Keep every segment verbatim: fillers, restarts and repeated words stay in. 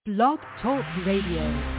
Blog Talk Radio.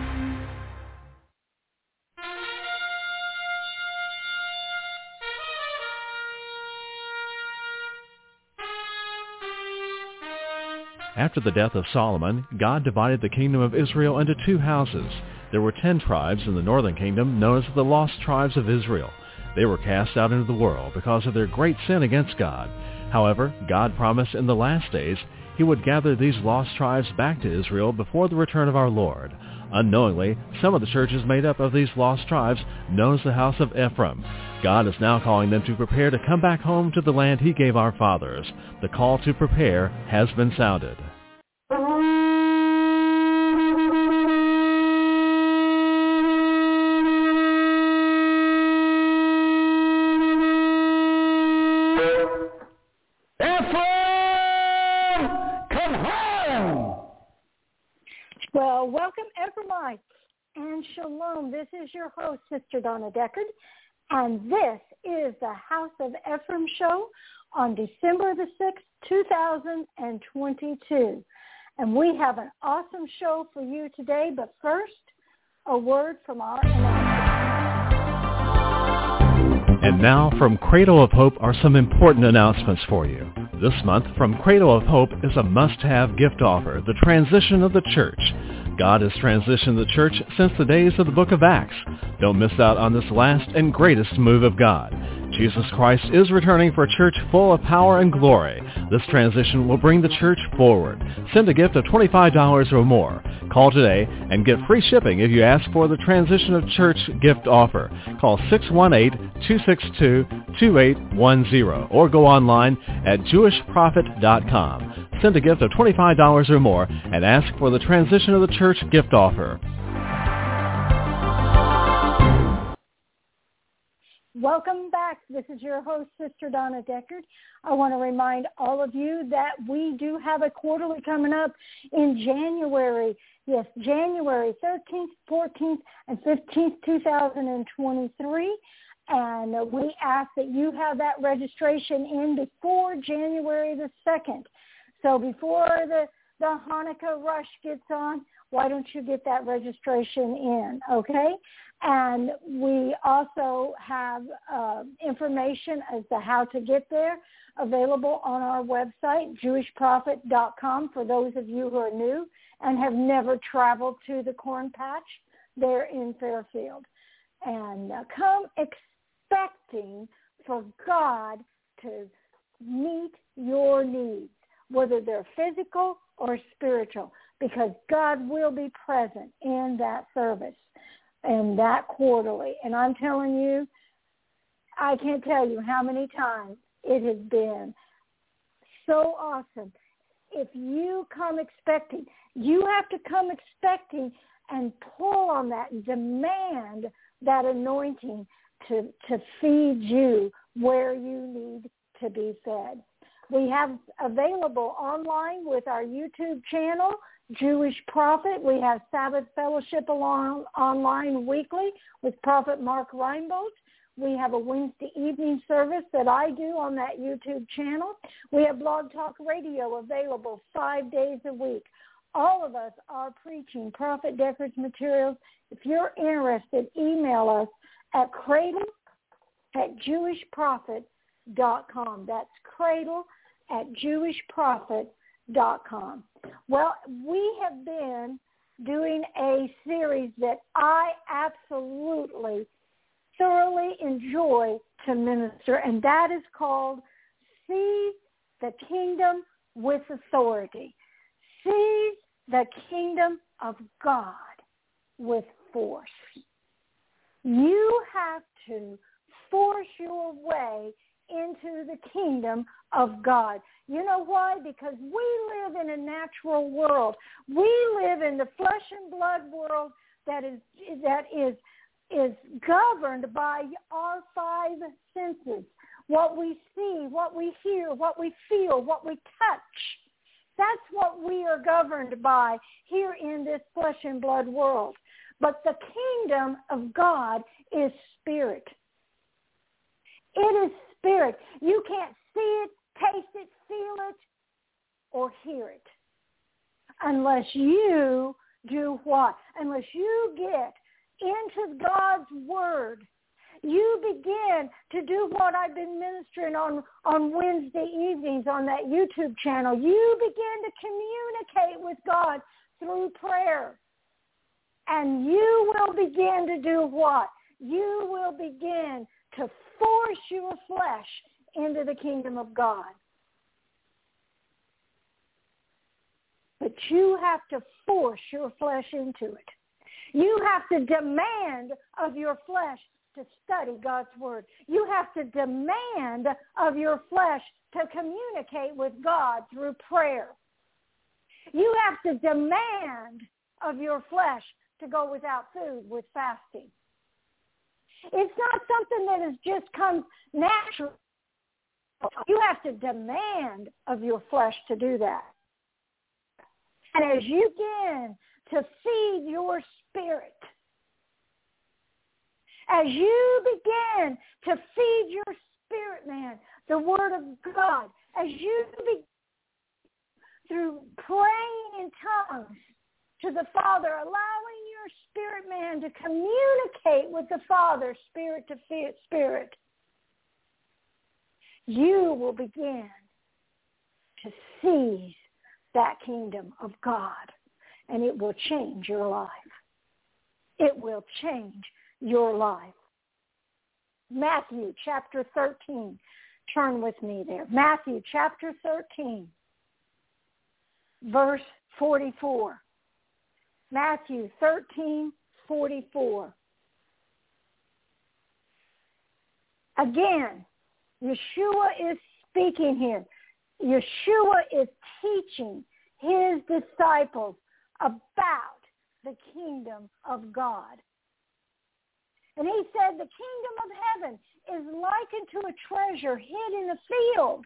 After the death of Solomon, God divided the kingdom of Israel into two houses. There were ten tribes in the northern kingdom known as the lost tribes of Israel. They were cast out into the world because of their great sin against God. However, God promised in the last days he would gather these lost tribes back to Israel before the return of our Lord. Unknowingly, some of the churches made up of these lost tribes, known as the house of Ephraim. God is now calling them to prepare to come back home to the land he gave our fathers. The call to prepare has been sounded. Well, welcome, Ephraimites, and shalom. This is your host, Sister Donna Deckard, and this is the House of Ephraim show on December the sixth, two thousand twenty-two. And we have an awesome show for you today, but first, a word from our announcer. And now, from Cradle of Hope are some important announcements for you. This month, from Cradle of Hope is a must-have gift offer, the transition of the church. God has transitioned the church since the days of the book of Acts. Don't miss out on this last and greatest move of God. Jesus Christ is returning for a church full of power and glory. This transition will bring the church forward. Send a gift of twenty-five dollars or more. Call today and get free shipping if you ask for the Transition of Church gift offer. Call six one eight, two six two, two eight one zero or go online at jewish prophet dot com. Send a gift of twenty-five dollars or more and ask for the Transition of the Church gift offer. Welcome back. This is your host, Sister Donna Deckard. I want to remind all of you that we do have a quarterly coming up in January. Yes, January thirteenth, fourteenth, and fifteenth, two thousand twenty-three. And we ask that you have that registration in before January the second. So before the, the Hanukkah rush gets on, why don't you get that registration in, okay? And we also have uh, information as to how to get there available on our website, jewish prophet dot com, for those of you who are new and have never traveled to the Corn Patch there in Fairfield. And uh, come expecting for God to meet your needs, whether they're physical or spiritual, because God will be present in that service and that quarterly. And I'm telling you, I can't tell you how many times it has been so awesome. If you come expecting, you have to come expecting and pull on that and demand that anointing to, to feed you where you need to be fed. We have available online with our YouTube channel, Jewish Prophet. We have Sabbath Fellowship along, online weekly with Prophet Mark Reinbold. We have a Wednesday evening service that I do on that YouTube channel. We have Blog Talk Radio available five days a week. All of us are preaching Prophet Deckard's materials. If you're interested, email us at cradle at jewish prophet dot com. That's cradle at jewish prophet dot com. Well, we have been doing a series that I absolutely, thoroughly enjoy to minister, and that is called Seize the Kingdom with Authority. Seize the Kingdom of God with force. You have to force your way into the kingdom of God. You know why? Because we live in a natural world. We live in the flesh and blood world that is that is is governed by our five senses. What we see, what we hear, what we feel, what we touch. That's what we are governed by here in this flesh and blood world. But the kingdom of God is spirit. It is spirit. You can't see it, taste it, feel it, or hear it. unless you do what? Unless you get into God's Word. You begin to do what I've been ministering on, on Wednesday evenings on that YouTube channel. You begin to communicate with God through prayer. And you will begin to do what? You will begin to force your flesh into the kingdom of God. But you have to force your flesh into it. You have to demand of your flesh to study God's Word. You have to demand of your flesh to communicate with God through prayer. You have to demand of your flesh to go without food with fasting. It's not something that has just come natural. You have to demand of your flesh to do that. And as you begin to feed your spirit, as you begin to feed your spirit, man, the Word of God, as you begin through praying in tongues to the Father, allowing your spirit, man, to communicate with the Father, spirit to spirit, you will begin to seize that kingdom of God, and it will change your life. It will change your life. Matthew chapter thirteen. Turn with me there. Matthew chapter thirteen, verse forty-four. Matthew thirteen, forty-four. Again, Yeshua is speaking here. Yeshua is teaching his disciples about the kingdom of God. And he said the kingdom of heaven is likened to a treasure hid in a field.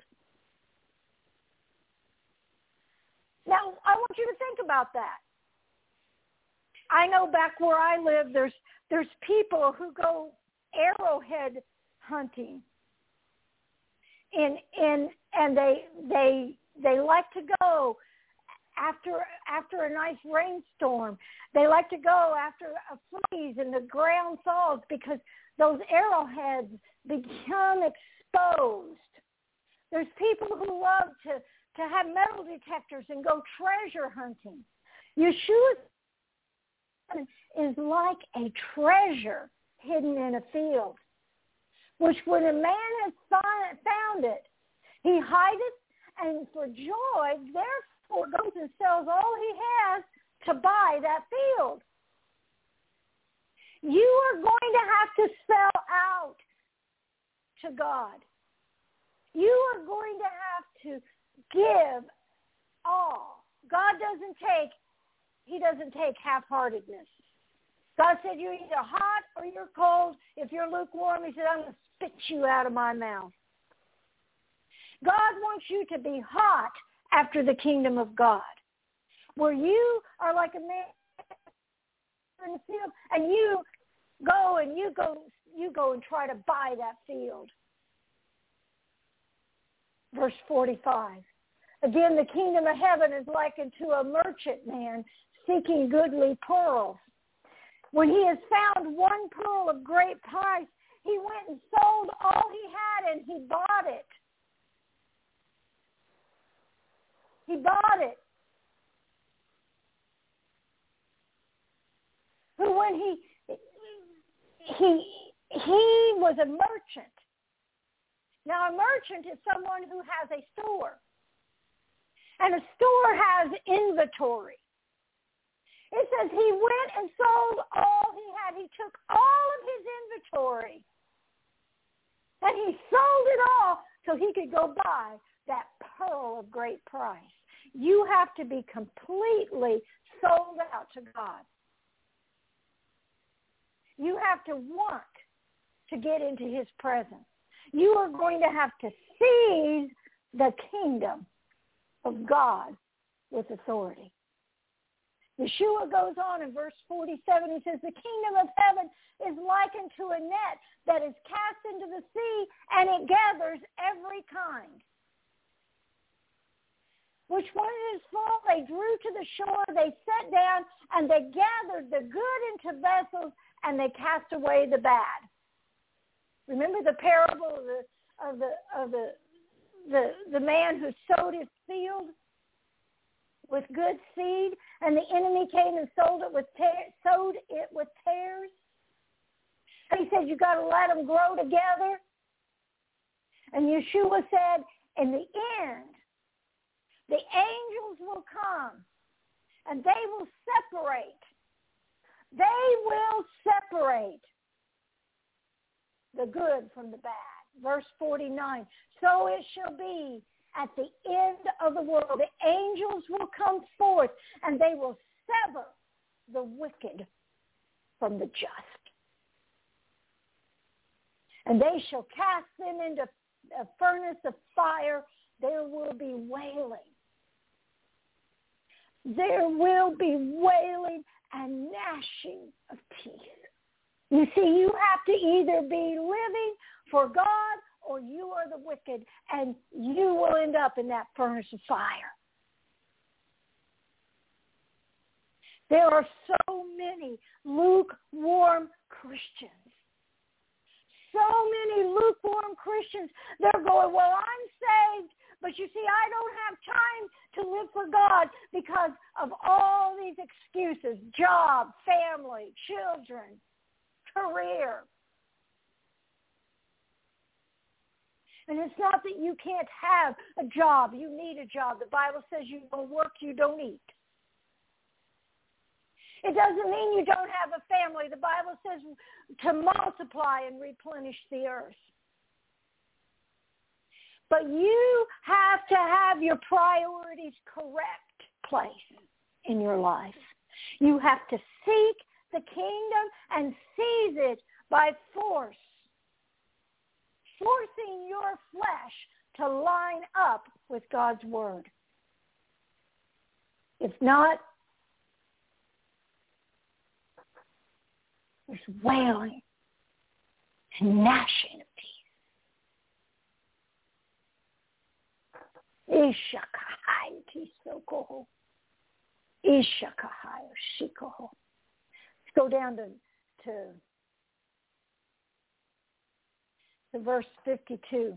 Now, I want you to think about that. I know back where I live, there's there's people who go arrowhead hunting. And and and they they they like to go after after a nice rainstorm. They like to go after a freeze and the ground thaws because those arrowheads become exposed. There's people who love to, to have metal detectors and go treasure hunting. Yeshua is like a treasure hidden in a field, which when a man has found it, he hides it, and for joy, therefore goes and sells all he has to buy that field. You are going to have to sell out to God. You are going to have to give all. God doesn't take, he doesn't take half-heartedness. God said you're either hot or you're cold. If you're lukewarm, he said, I'm going to spit you out of my mouth. God wants you to be hot after the kingdom of God, where you are like a man in the field, and you go and you go you go and try to buy that field. Verse forty-five. Again, the kingdom of heaven is likened to a merchant man seeking goodly pearls. When he has found one pearl of great price, he went and sold all he had and he bought it. He bought it. Who, when he he he was a merchant. Now, a merchant is someone who has a store, and a store has inventory. It says he went and sold all he had. He took all of his inventory, and he sold it all so he could go buy that pearl of great price. You have to be completely sold out to God. You have to want to get into his presence. You are going to have to seize the kingdom of God with authority. Yeshua goes on in verse forty-seven. He says, the kingdom of heaven is likened to a net that is cast into the sea, and it gathers every kind. which when it is full, they drew to the shore, they sat down, and they gathered the good into vessels, and they cast away the bad. Remember the parable of the of the of the the, the man who sowed his field with good seed, and the enemy came and sold it with ta- sowed it with tares. And he said, you got to let them grow together. And Yeshua said, in the end, the angels will come, and they will separate. They will separate the good from the bad. Verse forty-nine, so it shall be at the end of the world. The angels will come forth, and they will sever the wicked from the just. And they shall cast them into a furnace of fire. There will be wailing. There will be wailing and gnashing of teeth. You see, you have to either be living for God or you are the wicked, and you will end up in that furnace of fire. There are so many lukewarm Christians. So many lukewarm Christians. They're going, well, I'm saved, but you see, I don't have time to live for God because of all these excuses: job, family, children, career. And it's not that you can't have a job. You need a job. The Bible says you don't work, you don't eat. It doesn't mean you don't have a family. The Bible says to multiply and replenish the earth. But you have to have your priorities correct place in your life. You have to seek the kingdom and seize it by force, forcing your flesh to line up with God's word. If not, there's wailing and gnashing of teeth. Ishakahai tisokoho. Ishakahai shikoho. Let's go down to, to, to verse fifty-two.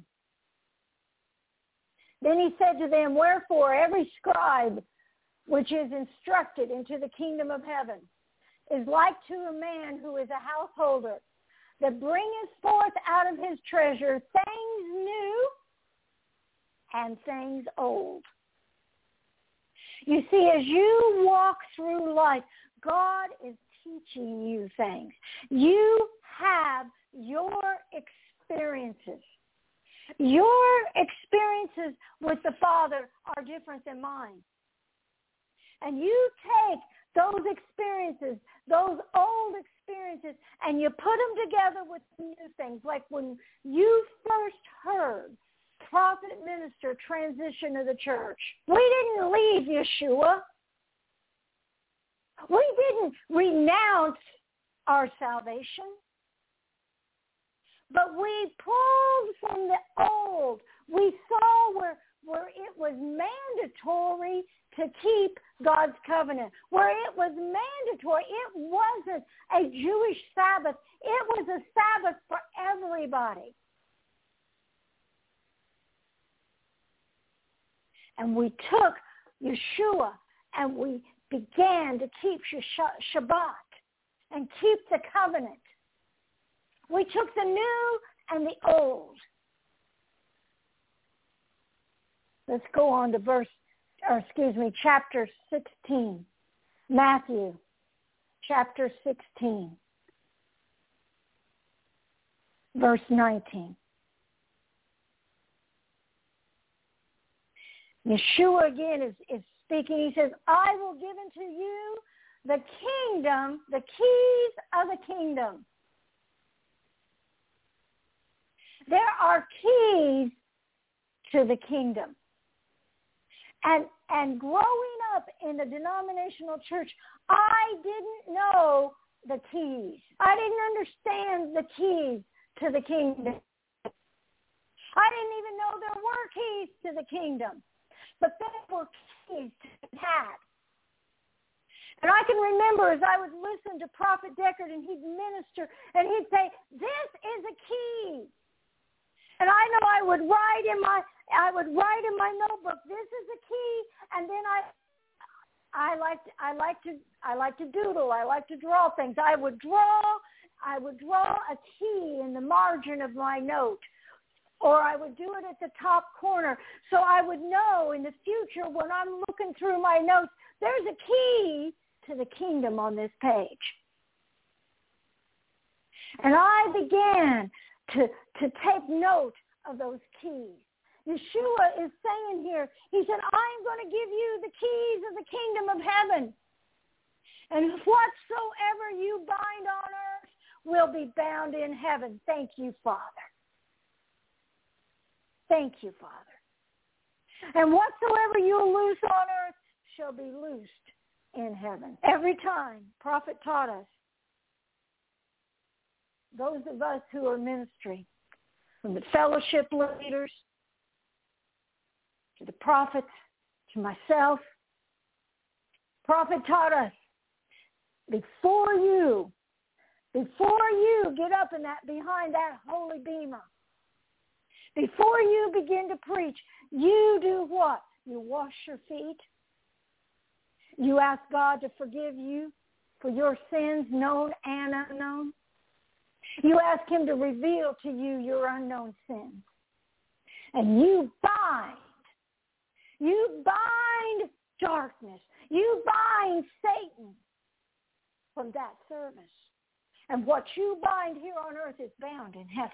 Then he said to them, wherefore every scribe which is instructed into the kingdom of heaven is like to a man who is a householder, that bringeth forth out of his treasure things new and things old. You see, as you walk through life, God is teaching you things. You have your experiences. Your experiences with the Father are different than mine. And you take those experiences, those old experiences, and you put them together with new things. Like when you first heard prophet, minister, transition of the church, we didn't leave Yeshua. We didn't renounce our salvation. But we pulled from the old. We saw where, where it was mandatory to keep God's covenant, where it was mandatory. It wasn't a Jewish Sabbath. It was a Sabbath for everybody. And we took Yeshua and we began to keep Shabbat and keep the covenant. We took the new and the old. Let's go on to verse, or excuse me, chapter sixteen. Matthew, chapter sixteen, verse nineteen. Yeshua again is, is speaking. He says, I will give unto you the kingdom, the keys of the kingdom. There are keys to the kingdom. And and growing up in the denominational church, I didn't know the keys. I didn't understand the keys to the kingdom. I didn't even know there were keys to the kingdom. but they were keys to be had. And I can remember as I would listen to Prophet Deckard and he'd minister and he'd say, this is a key. And I know I would write in my I would write in my notebook, this is a key, and then I I like to, I like to I like to doodle, I like to draw things. I would draw I would draw a key in the margin of my note. Or I would do it at the top corner so I would know in the future when I'm looking through my notes, there's a key to the kingdom on this page. And I began to, to take note of those keys. Yeshua is saying here, he said, I'm going to give you the keys of the kingdom of heaven. And whatsoever you bind on earth will be bound in heaven. Thank you, Father. Thank you, Father. And whatsoever you loose on earth shall be loosed in heaven. Every time, prophet taught us, those of us who are ministry, from the fellowship leaders, to the prophets, to myself, prophet taught us, before you, before you get up in that, behind that holy bema, before you begin to preach, you do what? You wash your feet. You ask God to forgive you for your sins, known and unknown. You ask him to reveal to you your unknown sins. And you bind. You bind darkness. You bind Satan from that service. And what you bind here on earth is bound in heaven.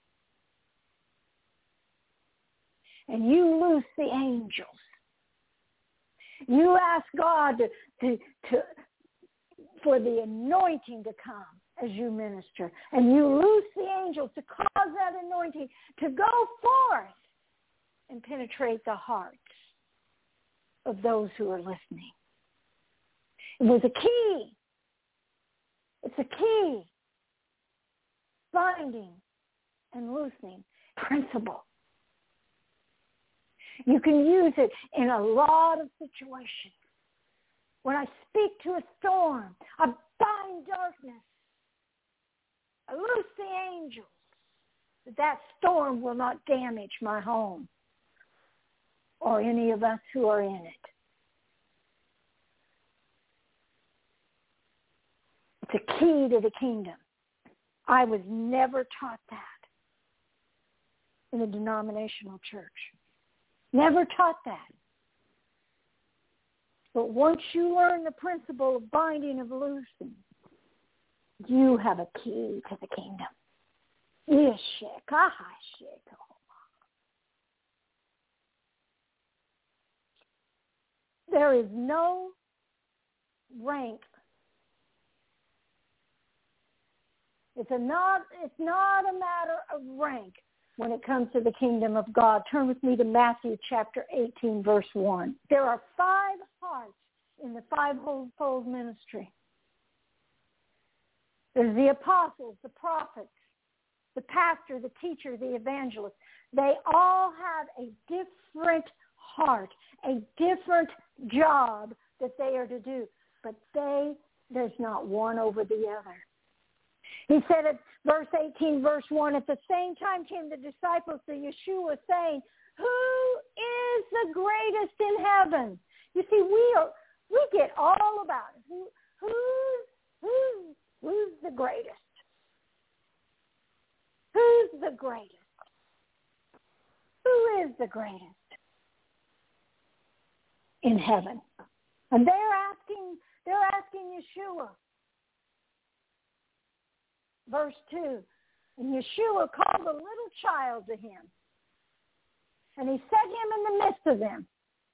And you loose the angels. You ask God to, to, to, for the anointing to come as you minister. And you loose the angels to cause that anointing to go forth and penetrate the hearts of those who are listening. It was a key. It's a key. Binding and loosening principle. You can use it in a lot of situations. When I speak to a storm, I bind darkness. I loose the angels. That that storm will not damage my home or any of us who are in it. It's a key to the kingdom. I was never taught that in the denominational church. Never taught that. But once you learn the principle of binding and loosing, you have a key to the kingdom. There is no rank. It's, a not, it's not a matter of rank when it comes to the kingdom of God. Turn with me to Matthew chapter eighteen, verse one. There are five hearts in the five-fold ministry. There's the apostles, the prophets, the pastor, the teacher, the evangelist. They all have a different heart, a different job that they are to do. But they, there's not one over the other. He said at verse eighteen, verse one, at the same time came the disciples to Yeshua saying, who is the greatest in heaven? You see, we are, we get all about it. Who, who's, who's, who's the greatest? Who's the greatest? Who is the greatest in heaven? And they're asking, they're asking Yeshua. Verse two, and Yeshua called a little child to him, and he set him in the midst of them.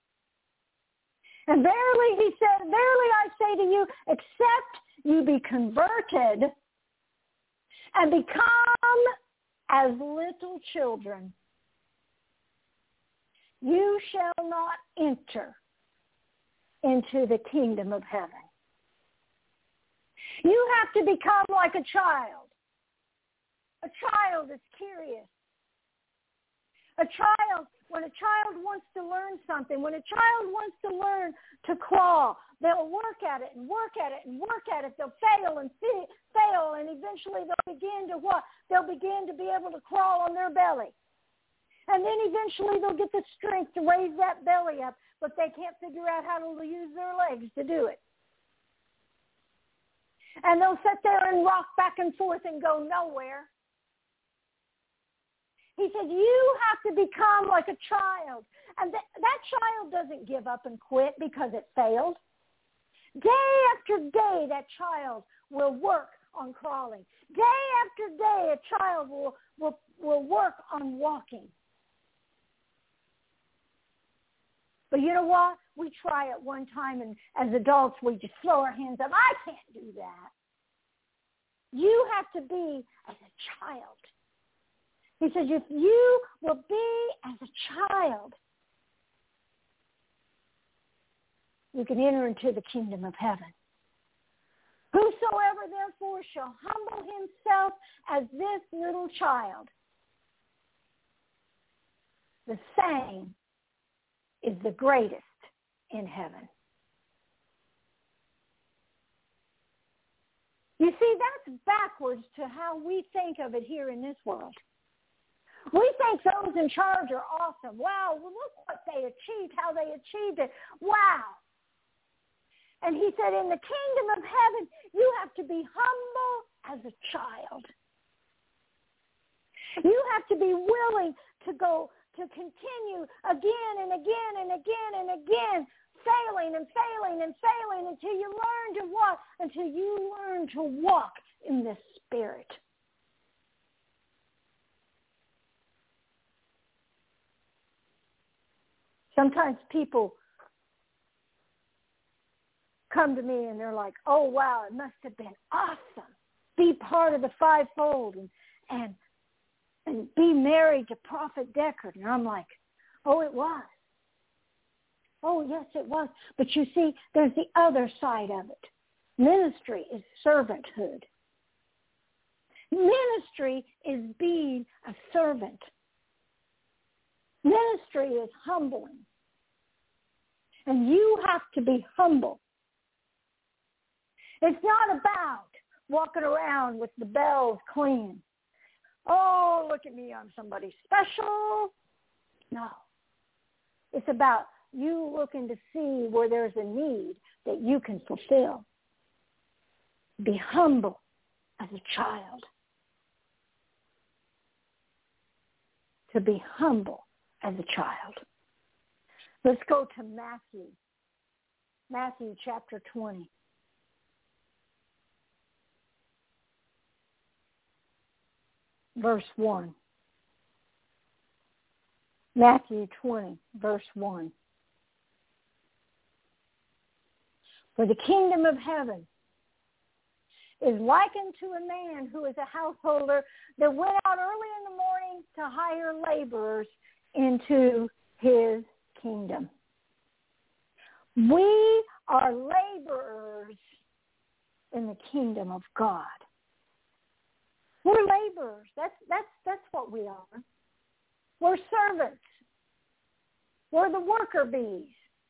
And verily, he said, verily I say to you, except you be converted and become as little children, you shall not enter into the kingdom of heaven. You have to become like a child. A child is curious. A child when a child wants to learn something, when a child wants to learn to crawl, they'll work at it and work at it and work at it. They'll fail and see, fail, and eventually they'll begin to what? They'll begin to be able to crawl on their belly. And then eventually they'll get the strength to raise that belly up, but they can't figure out how to use their legs to do it. And they'll sit there and rock back and forth and go nowhere. He said, you have to become like a child. And th- that child doesn't give up and quit because it failed. Day after day, that child will work on crawling. Day after day, a child will, will, will work on walking. But you know what? We try it one time, and as adults, we just throw our hands up. I can't do that. You have to be as a child. He says, if you will be as a child, you can enter into the kingdom of heaven. Whosoever therefore shall humble himself as this little child, the same is the greatest in heaven. You see, that's backwards to how we think of it here in this world. We think those in charge are awesome. Wow, well, look what they achieved, how they achieved it. Wow. And he said, in the kingdom of heaven, you have to be humble as a child. You have to be willing to go, to continue again and again and again and again, failing and failing and failing until you learn to walk, until you learn to walk in the Spirit. Sometimes people come to me and they're like, oh, wow, it must have been awesome. Be part of the fivefold and and, and be married to Prophet Deckard. And I'm like, oh, it was. Oh, yes, it was. But you see, there's the other side of it. Ministry is servanthood. Ministry is being a servant. Ministry is humbling. And you have to be humble. It's not about walking around with the bells clean. Oh, look at me, I'm somebody special. No. It's about you looking to see where there's a need that you can fulfill. Be humble as a child. To be humble as a child. Let's go to Matthew. Matthew chapter twenty. Verse one. Matthew twenty, verse one. For the kingdom of heaven is likened to a man who is a householder that went out early in the morning to hire laborers into his kingdom. We are laborers in the kingdom of God. We're laborers. That's that's that's what we are. We're servants. We're the worker bees.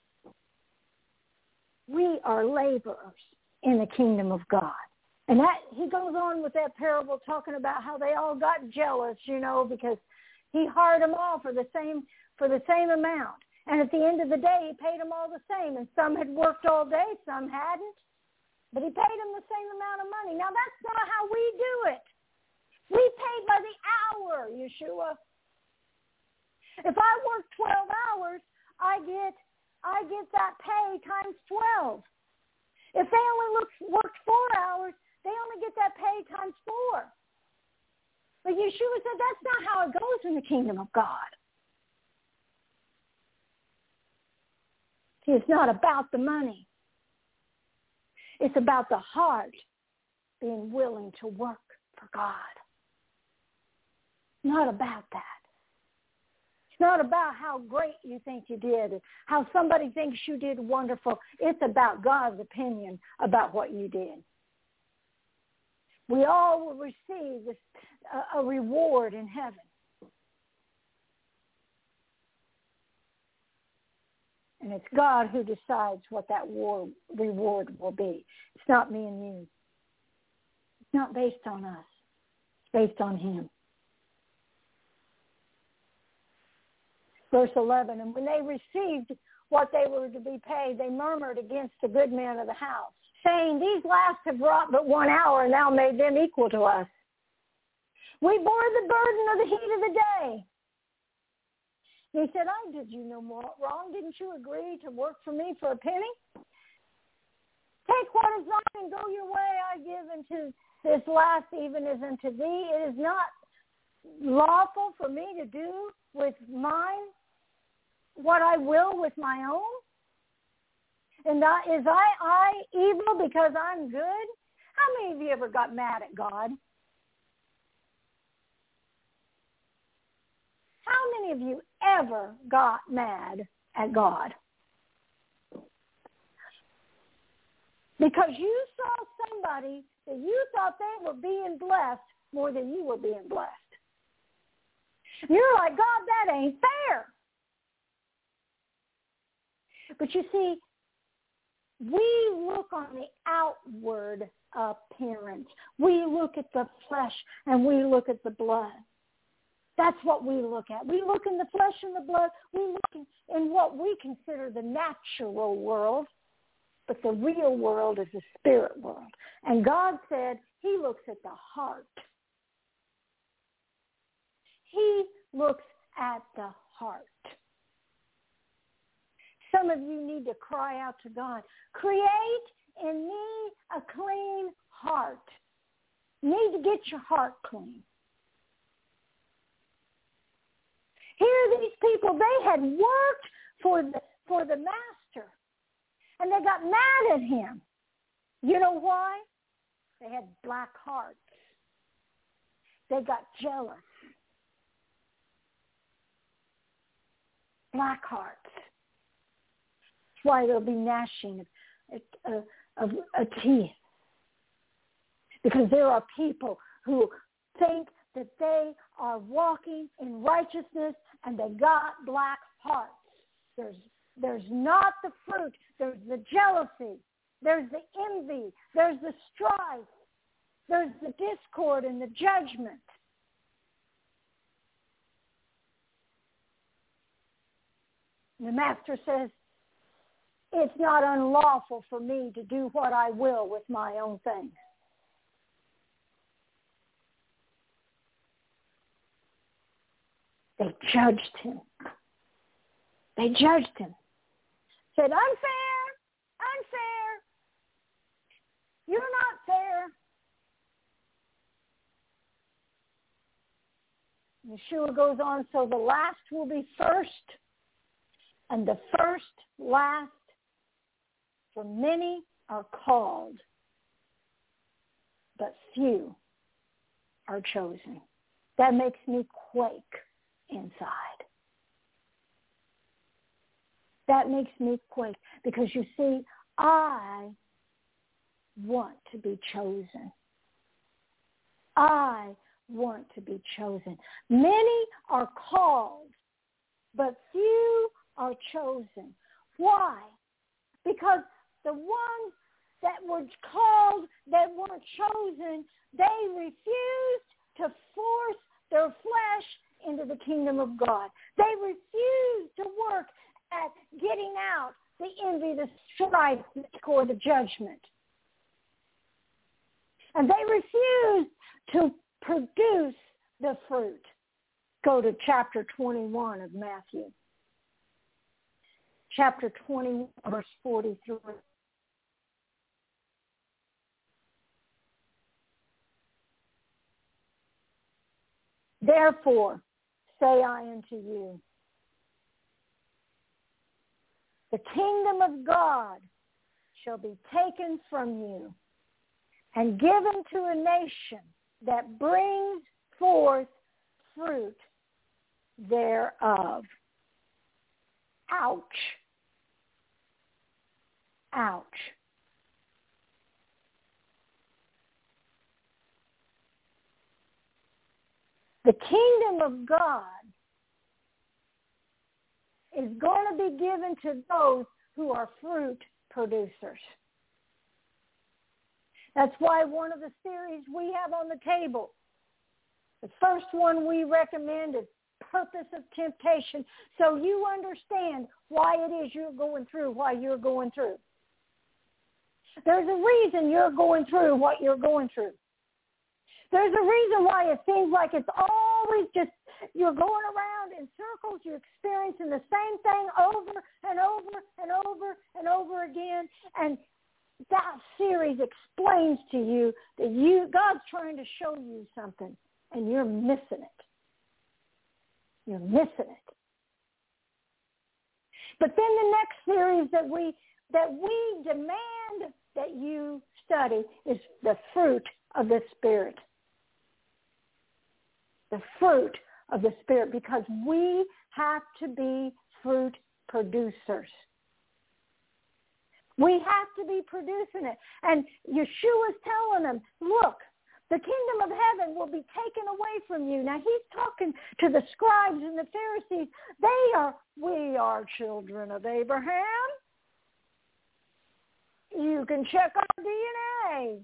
We are laborers in the kingdom of God. And that he goes on with that parable talking about how they all got jealous, you know, because he hired them all for the same for the same amount. And at the end of the day, he paid them all the same. And some had worked all day, some hadn't. But he paid them the same amount of money. Now, that's not how we do it. We pay by the hour, Yeshua. If I work twelve hours, I get I get that pay times twelve. If they only look, worked four hours, they only get that pay times four. But Yeshua said that's not how it goes in the kingdom of God. See, it's not about the money. It's about the heart being willing to work for God. Not about that. It's not about how great you think you did, how somebody thinks you did wonderful. It's about God's opinion about what you did. We all will receive this, uh, a reward in heaven. And it's God who decides what that war reward will be. It's not me and you. It's not based on us. It's based on him. Verse eleven, and when they received what they were to be paid, they murmured against the good man of the house, saying, these last have wrought but one hour, and thou made them equal to us. We bore the burden of the heat of the day. He said, I did you no more wrong. Didn't you agree to work for me for a penny? Take what is thine and go your way. I give unto this last even as unto thee. It is not lawful for me to do with mine what I will with my own. And that, is I, I evil because I'm good? How many of you ever got mad at God? How many of you ever got mad at God? Because you saw somebody that you thought they were being blessed more than you were being blessed. You're like, God, that ain't fair. But you see, we look on the outward appearance. We look at the flesh and we look at the blood. That's what we look at. We look in the flesh and the blood. We look in what we consider the natural world, but the real world is the spirit world. And God said he looks at the heart. He looks at the heart. Some of you need to cry out to God, create in me a clean heart. You need to get your heart clean. Here these people, they had worked for the, for the master, and they got mad at him. You know why? They had black hearts. They got jealous. Black hearts. That's why there'll be gnashing of, of, of, of teeth. Because there are people who think that they are walking in righteousness and they got black hearts. There's, there's not the fruit. There's the jealousy. There's the envy. There's the strife. There's the discord and the judgment. And the master says, it's not unlawful for me to do what I will with my own things. They judged him. They judged him. Said, unfair, unfair. You're not fair. Yeshua goes on, so the last will be first, and the first last, for many are called, but few are chosen. That makes me quake inside. That makes me quake because you see, I want to be chosen. I want to be chosen. Many are called, but few are chosen. Why? Because the ones that were called, that weren't chosen, they refused to force their flesh into the kingdom of God. They refused to work at getting out the envy, the strife, or the judgment. And they refused to produce the fruit. Go to chapter twenty-one of Matthew. Chapter twenty, verse forty-three. Therefore, say I unto you, the kingdom of God shall be taken from you and given to a nation that brings forth fruit thereof. Ouch. Ouch. The kingdom of God is going to be given to those who are fruit producers. That's why one of the series we have on the table, the first one we recommend is Purpose of Temptation, so you understand why it is you're going through, why you're going through. There's a reason you're going through what you're going through. There's a reason why it seems like it's always just, you're going around in circles, you're experiencing the same thing over and over and over and over again. And that series explains to you that you God's trying to show you something, and you're missing it. You're missing it. But then the next series that we that we demand that you study is the fruit of the Spirit. The fruit of the Spirit, because we have to be fruit producers. We have to be producing it. And Yeshua's telling them, look, the kingdom of heaven will be taken away from you. Now, he's talking to the scribes and the Pharisees. They are, we are children of Abraham. You can check our D N A.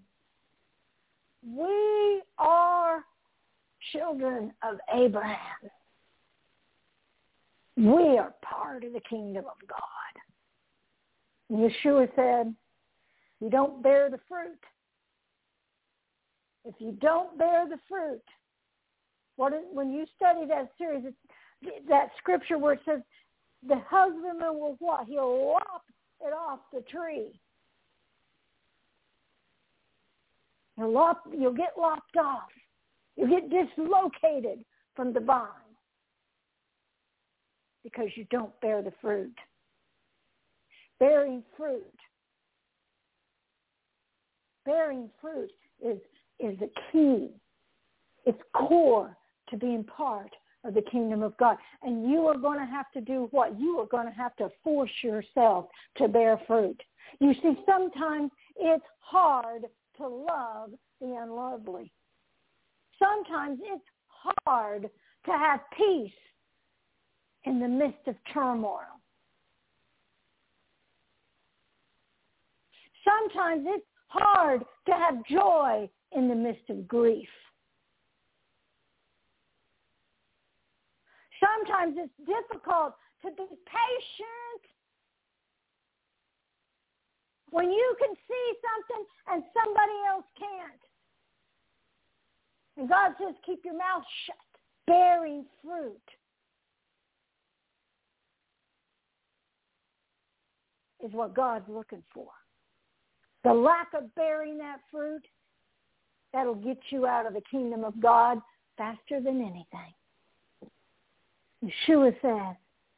We are children of Abraham. We are part of the kingdom of God. And Yeshua said, you don't bear the fruit. If you don't bear the fruit, what is, when you study that series, it's, that scripture where it says, the husbandman will what? He'll lop it off the tree. You'll, lop, you'll get lopped off. You get dislocated from the vine because you don't bear the fruit. Bearing fruit. Bearing fruit is, is the key. It's core to being part of the kingdom of God. And you are going to have to do what? You are going to have to force yourself to bear fruit. You see, sometimes it's hard to love the unlovely. Sometimes it's hard to have peace in the midst of turmoil. Sometimes it's hard to have joy in the midst of grief. Sometimes it's difficult to be patient when you can see something and somebody else can't. And God says, keep your mouth shut, bearing fruit. Is what God's looking for. The lack of bearing that fruit, that'll get you out of the kingdom of God faster than anything. Yeshua says,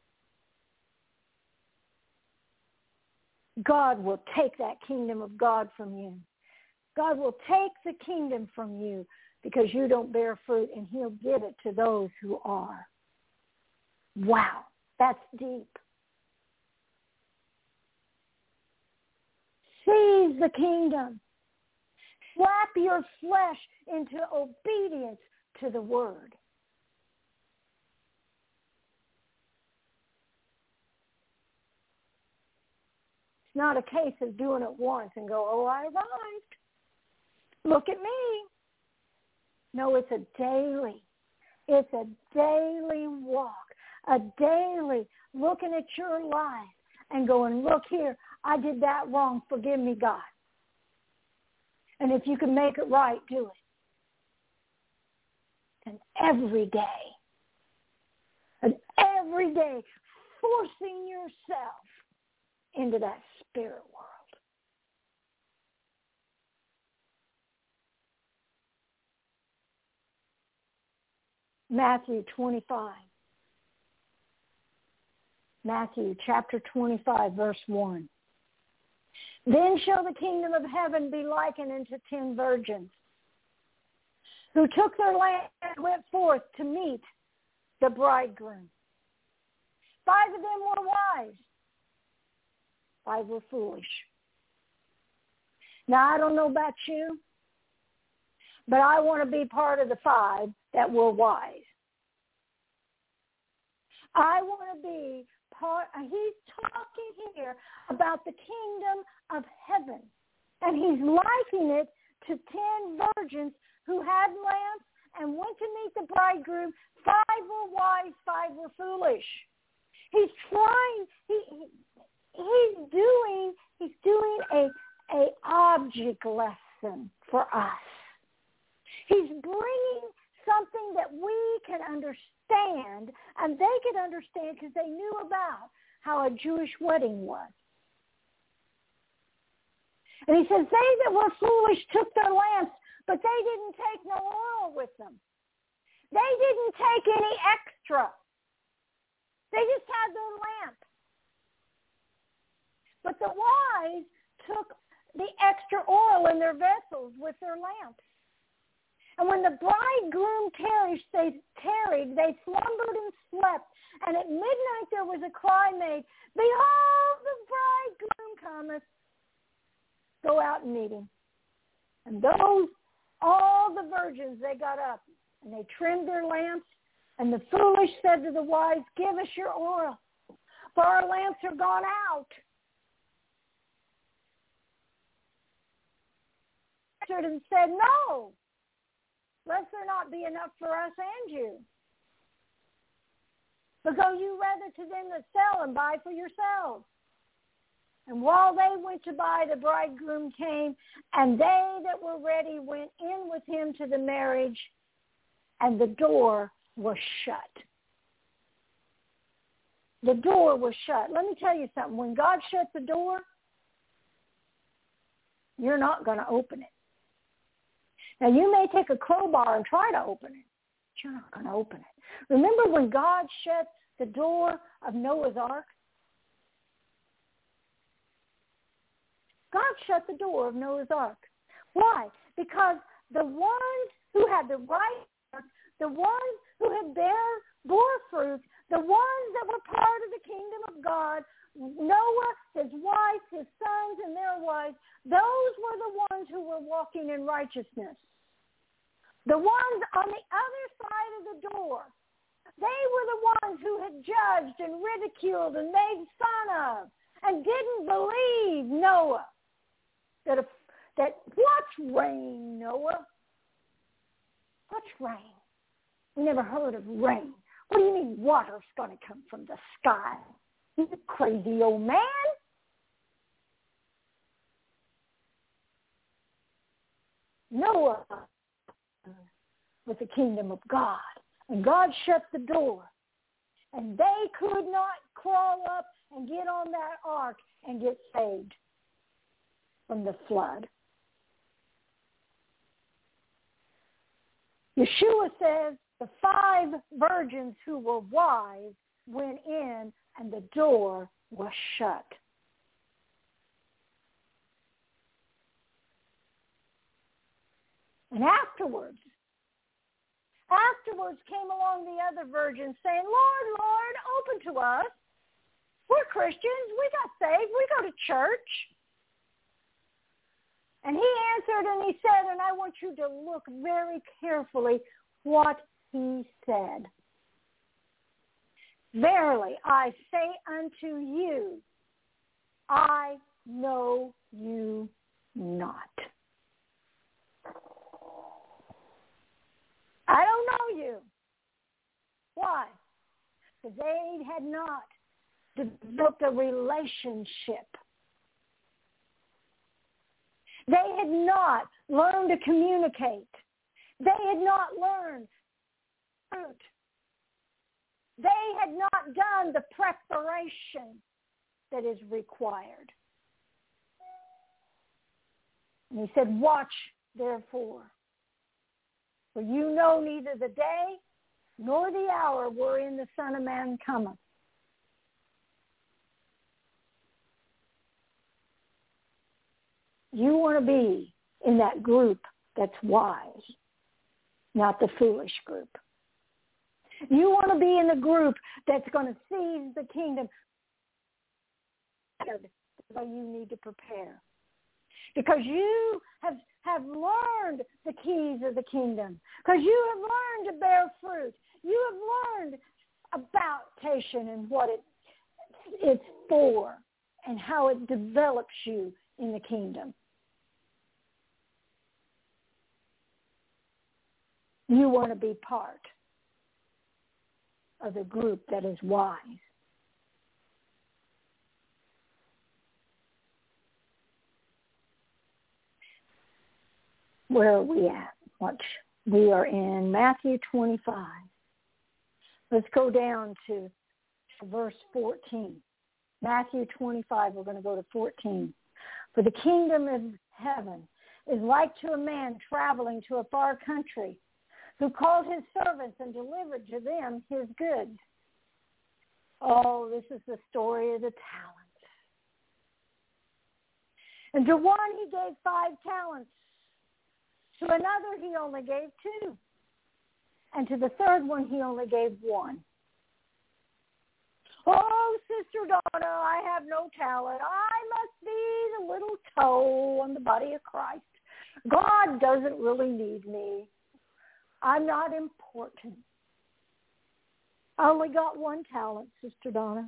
God will take that kingdom of God from you. God will take the kingdom from you because you don't bear fruit, and he'll give it to those who are. Wow, that's deep. Seize the kingdom. Slap your flesh into obedience to the word. It's not a case of doing it once and go, oh, I arrived. Look at me. No, it's a daily. It's a daily walk, a daily looking at your life and going, look here, I did that wrong. Forgive me, God. And if you can make it right, do it. And every day, and every day, forcing yourself into that spirit world. Matthew twenty-five. Matthew chapter twenty-five, verse one. Then shall the kingdom of heaven be likened unto ten virgins, who took their lamps and went forth to meet the bridegroom. Five of them were wise, five were foolish. Now, I don't know about you, but I want to be part of the five that were wise. I want to be part, he's talking here about the kingdom of heaven. And he's likening it to ten virgins who had lamps and went to meet the bridegroom. Five were wise, five were foolish. He's trying, he, he he's doing, he's doing a, a object lesson for us. He's bringing something that we can understand, and they could understand because they knew about how a Jewish wedding was. And he says, they that were foolish took their lamps, but they didn't take no oil with them. They didn't take any extra. They just had their lamp. But the wise took the extra oil in their vessels with their lamps. And when the bridegroom tarried, they tarried, they slumbered and slept. And at midnight there was a cry made, behold, the bridegroom cometh. Go out and meet him. And those, all the virgins, they got up and they trimmed their lamps. And the foolish said to the wise, give us your oil, for our lamps are gone out. Answered and said, no, lest there not be enough for us and you. But go you rather to them that sell and buy for yourselves. And while they went to buy, the bridegroom came, and they that were ready went in with him to the marriage, and the door was shut. The door was shut. Let me tell you something. When God shuts the door, you're not going to open it. Now, you may take a crowbar and try to open it, but you're not going to open it. Remember when God shut the door of Noah's Ark? God shut the door of Noah's Ark. Why? Because the ones who had the right heart, the ones who had bear, bore fruit, the ones that were part of the kingdom of God, Noah, his wife, his sons, and their wives, those were the ones who were walking in righteousness. The ones on the other side of the door, they were the ones who had judged and ridiculed and made fun of and didn't believe Noah. That, if, that what's rain, Noah? What's rain? We never heard of rain. What do you mean water's going to come from the sky? You crazy old man. Noah with the kingdom of God. And God shut the door. And they could not crawl up and get on that ark and get saved from the flood. Yeshua says the five virgins who were wise went in and the door was shut. And afterwards, afterwards came along the other virgins saying, Lord, Lord, open to us. We're Christians. We got saved. We go to church. And he answered and he said, and I want you to look very carefully what he said. Verily, I say unto you, I know you not. I don't know you. Why? Because they had not developed a relationship. They had not learned to communicate. They had not learned fruit. They had not done the preparation that is required. And he said, watch therefore, for you know neither the day nor the hour wherein the Son of Man cometh. You want to be in that group that's wise, not the foolish group. You want to be in the group that's going to seize the kingdom. So you need to prepare. Because you have, have learned the keys of the kingdom. Because you have learned to bear fruit. You have learned about patience and what it it's for and how it develops you in the kingdom. You want to be part of the group that is wise. Where are we at? Watch. We are in Matthew twenty-five. Let's go down to verse fourteen. Matthew twenty-five, we're going to go to fourteen. For the kingdom of heaven is like to a man traveling to a far country, who called his servants and delivered to them his goods. Oh, this is the story of the talents. And to one he gave five talents. To another he only gave two. And to the third one he only gave one. Oh, Sister Donna, I have no talent. I must be the little toe on the body of Christ. God doesn't really need me. I'm not important. I only got one talent, Sister Donna.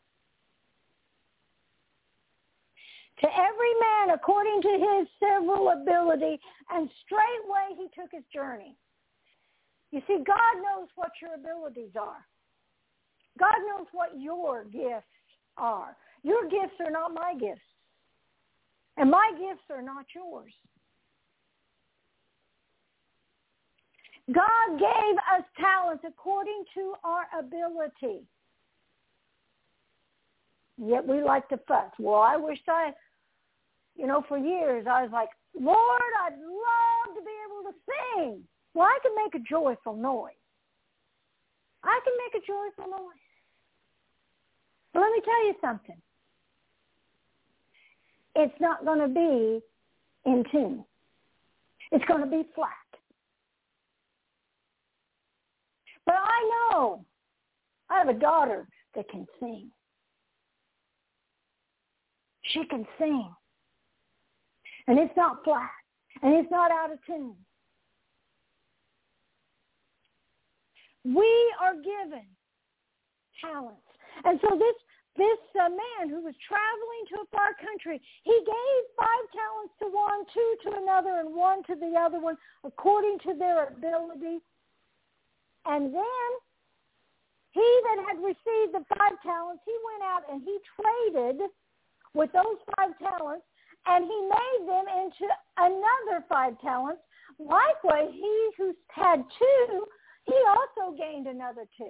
To every man according to his several ability, and straightway he took his journey. You see, God knows what your abilities are. God knows what your gifts are. Your gifts are not my gifts. And my gifts are not yours. God gave us talents according to our ability. Yet we like to fuss. Well, I wish I, you know, for years I was like, Lord, I'd love to be able to sing. Well, I can make a joyful noise. I can make a joyful noise. But let me tell you something. It's not going to be in tune. It's going to be flat. But I know I have a daughter that can sing. She can sing. And it's not flat. And it's not out of tune. We are given talents. And so this this uh, man who was traveling to a far country, he gave five talents to one, two to another, and one to the other one, according to their ability. And then he that had received the five talents, he went out and he traded with those five talents, and he made them into another five talents. Likewise, he who had two, he also gained another two.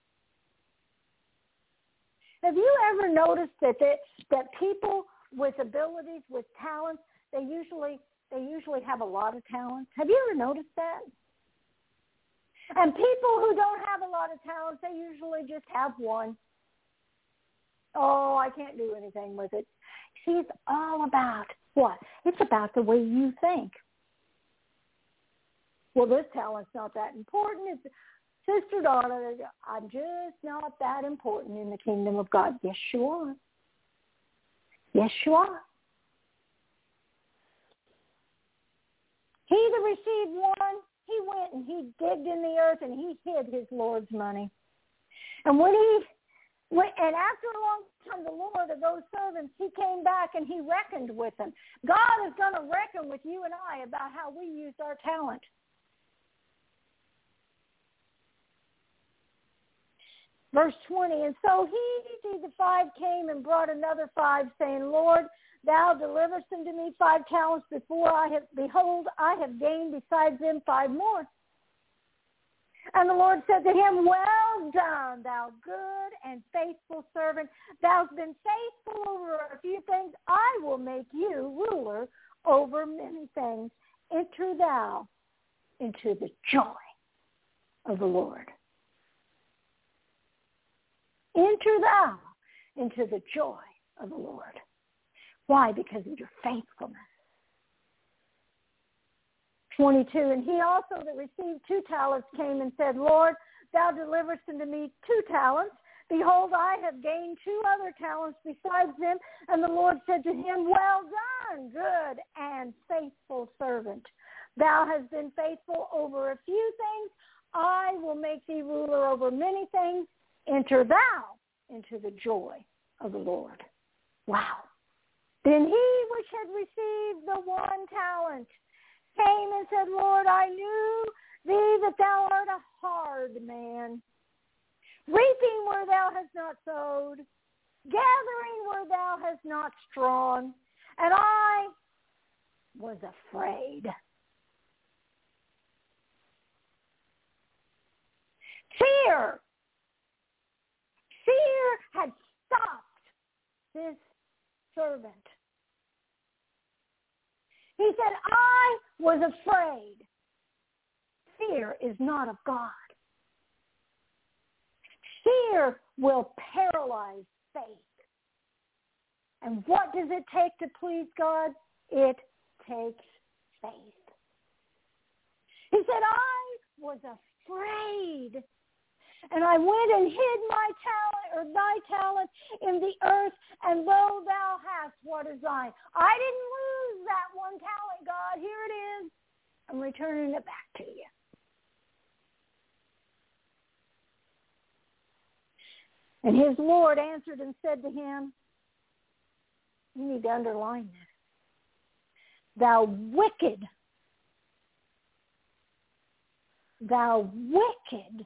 Have you ever noticed that they, that people with abilities, with talents, they usually they usually have a lot of talents? Have you ever noticed that? And people who don't have a lot of talents, they usually just have one. Oh, I can't do anything with it. See, it's all about what? It's about the way you think. Well, this talent's not that important. It's, Sister Donna, I'm just not that important in the kingdom of God. Yes, you are. Yes, you are. He that received one, he went and he digged in the earth and he hid his Lord's money. And when he went, and after a long time, the Lord of those servants, he came back and he reckoned with them. God is going to reckon with you and I about how we used our talent. Verse twenty, and so he, the five, came and brought another five, saying, Lord, thou deliverest unto me five talents before I have, behold, I have gained besides them five more. And the Lord said to him, well done, thou good and faithful servant. Thou hast been faithful over a few things. I will make you ruler over many things. Enter thou into the joy of the Lord. Enter thou into the joy of the Lord. Why? Because of your faithfulness. twenty-two, and he also that received two talents came and said, Lord, thou deliverest unto me two talents. Behold, I have gained two other talents besides them. And the Lord said to him, well done, good and faithful servant. Thou hast been faithful over a few things. I will make thee ruler over many things. Enter thou into the joy of the Lord. Wow. Then he which had received the one talent came and said, Lord, I knew thee that thou art a hard man, reaping where thou hast not sowed, gathering where thou hast not strawn, and I was afraid. Fear. Fear had stopped this servant. He said, I was afraid. Fear is not of God. Fear will paralyze faith. And what does it take to please God? It takes faith. He said, I was afraid. And I went and hid my talent or thy talent in the earth, and lo, thou hast what is thine. I didn't lose that one talent, God. Here it is. I'm returning it back to you. And his Lord answered and said to him, you need to underline this, thou wicked, thou wicked.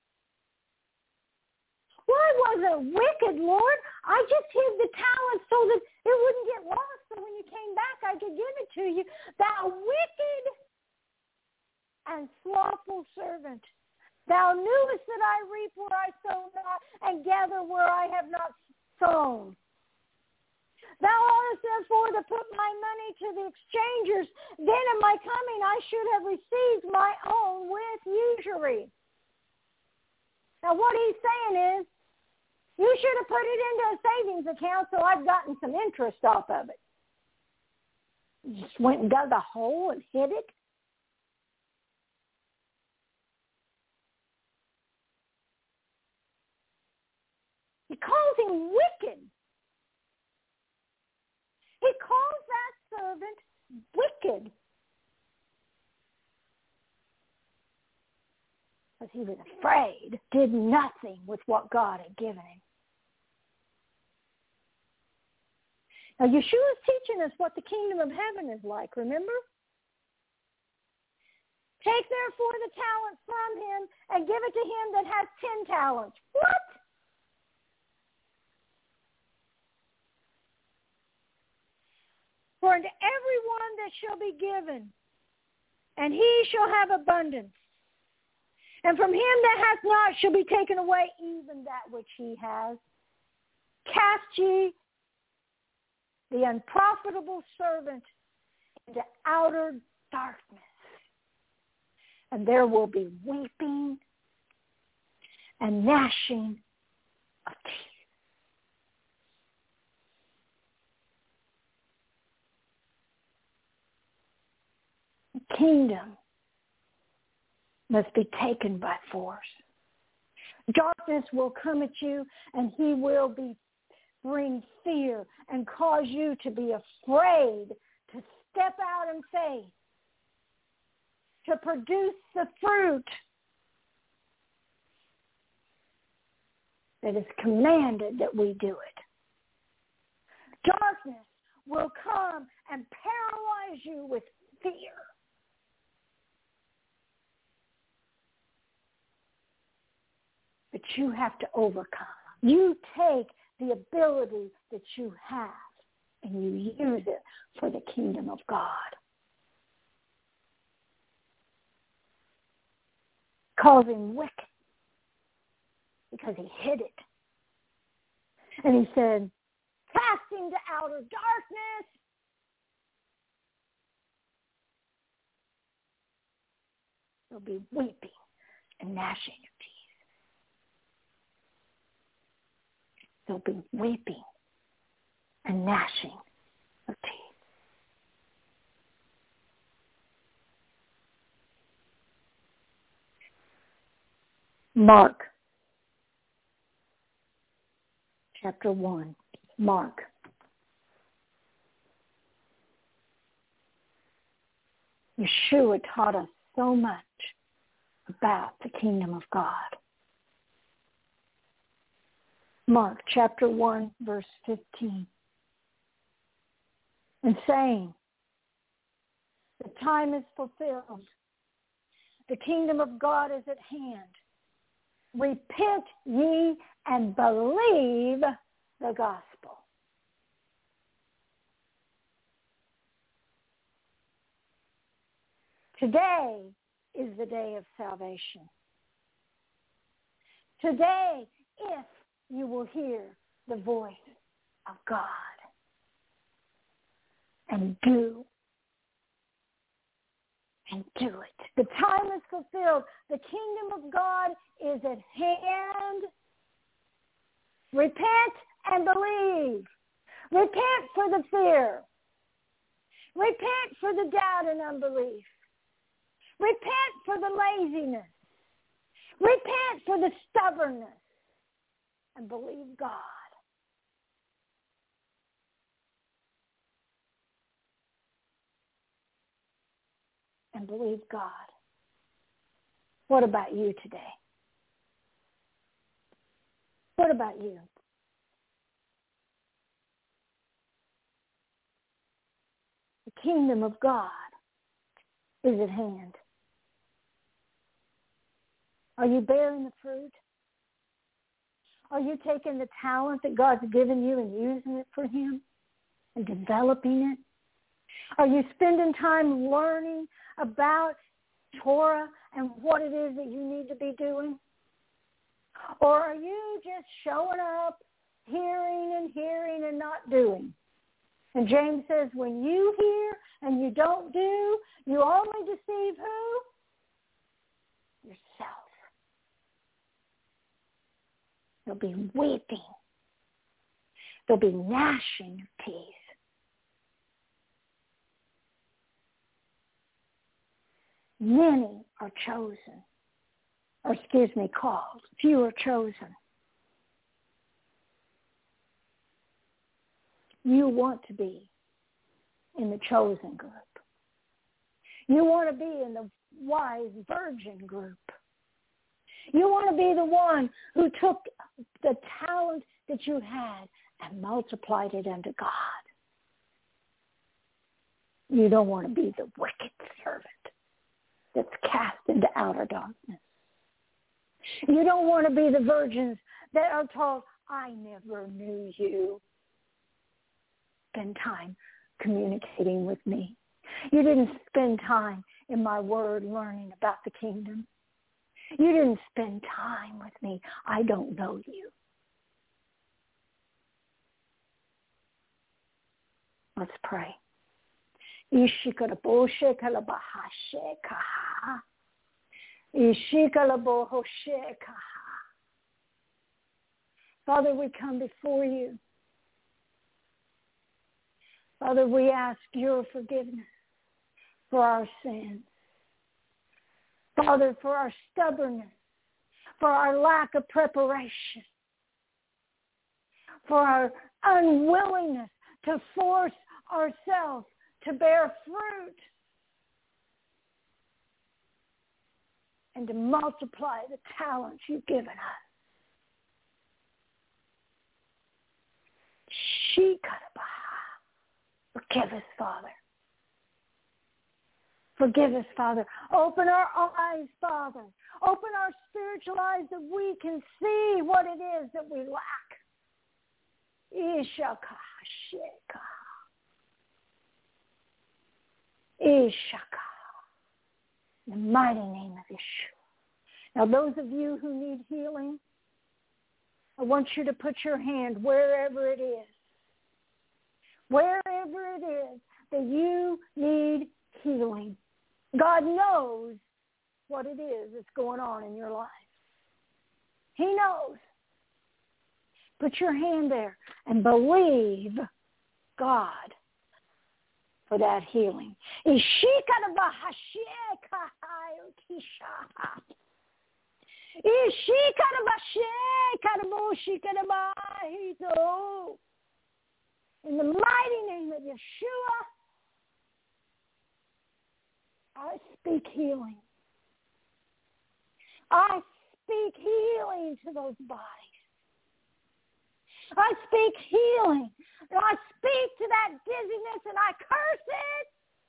Why was it wicked, Lord? I just hid the talent so that it wouldn't get lost, so when you came back I could give it to you. Thou wicked and slothful servant. Thou knewest that I reap where I sow not, and gather where I have not sown. Thou oughtest therefore to put my money to the exchangers. Then in my coming I should have received my own with usury. Now what he's saying is, you should have put it into a savings account so I've gotten some interest off of it. You just went and dug a hole and hid it. He calls him wicked. He calls that servant wicked. Because he was afraid, did nothing with what God had given him. Now, Yeshua is teaching us what the kingdom of heaven is like, remember? Take therefore the talent from him and give it to him that has ten talents. What? For unto everyone that shall be given, and he shall have abundance. And from him that hath not shall be taken away even that which he has. Cast ye the unprofitable servant into outer darkness, and there will be weeping and gnashing of teeth. The kingdom must be taken by force. Darkness will come at you, and he will be bring fear and cause you to be afraid to step out in faith, to produce the fruit that is commanded that we do it. Darkness will come and paralyze you with fear. But you have to overcome. You take the ability that you have and you use it for the kingdom of God. Calls him wicked because he hid it. And he said, cast him to outer darkness. There'll be weeping and gnashing of teeth. There'll be weeping and gnashing of teeth. Mark, chapter one. Mark. Yeshua taught us so much about the kingdom of God. Mark chapter one, verse fifteen. And saying, the time is fulfilled. The kingdom of God is at hand. Repent ye and believe the gospel. Today is the day of salvation. Today, if you will hear the voice of God and do, and do it. The time is fulfilled. The kingdom of God is at hand. Repent and believe. Repent for the fear. Repent for the doubt and unbelief. Repent for the laziness. Repent for the stubbornness. And believe God. And believe God. What about you today? What about you? The kingdom of God is at hand. Are you bearing the fruit? Are you taking the talent that God's given you and using it for Him and developing it? Are you spending time learning about Torah and what it is that you need to be doing? Or are you just showing up, hearing and hearing and not doing? And James says, when you hear and you don't do, you only deceive who? Yourself. There'll be weeping. There'll be gnashing of teeth. Many are chosen, or excuse me, called. Few are chosen. You want to be in the chosen group. You want to be in the wise virgin group. You want to be the one who took the talent that you had and multiplied it unto God. You don't want to be the wicked servant that's cast into outer darkness. You don't want to be the virgins that are told, I never knew you. Spend time communicating with me. You didn't spend time in my word learning about the kingdom. You didn't spend time with me. I don't know you. Let's pray. Father, we come before you. Father, we ask your forgiveness for our sins. Father, for our stubbornness, for our lack of preparation, for our unwillingness to force ourselves to bear fruit and to multiply the talents you've given us. Forgive us, Father. Forgive us, Father. Open our eyes, Father. Open our spiritual eyes that we can see what it is that we lack. Ishaka Sheka. Ishaka. In the mighty name of Yeshua. Now, those of you who need healing, I want you to put your hand wherever it is. Wherever it is that you need healing. God knows what it is that's going on in your life. He knows. Put your hand there and believe God for that healing. In the mighty name of Yeshua, I speak healing. I speak healing to those bodies. I speak healing. And I speak to that dizziness and I curse it.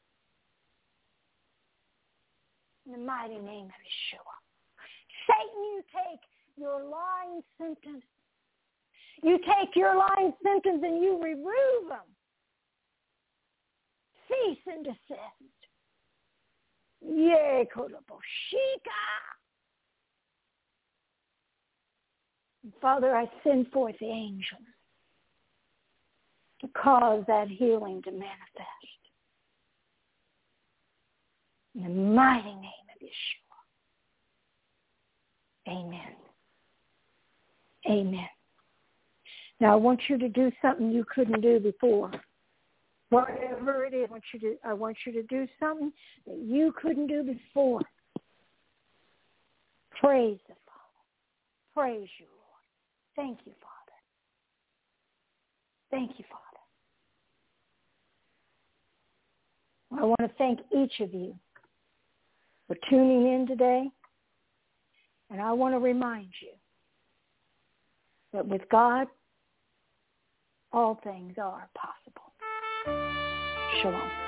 In the mighty name of Yeshua. Satan, you take your lying symptoms. You take your lying symptoms and you remove them. Cease and desist. Yea, Koloboshika. Father, I send forth the angels to cause that healing to manifest. In the mighty name of Yeshua. Amen. Amen. Now I want you to do something you couldn't do before. Whatever it is, I want you to, I want you to do something that you couldn't do before. Praise the Father. Praise you, Lord. Thank you, Father. Thank you, Father. I want to thank each of you for tuning in today. And I want to remind you that with God, all things are possible. Shalom.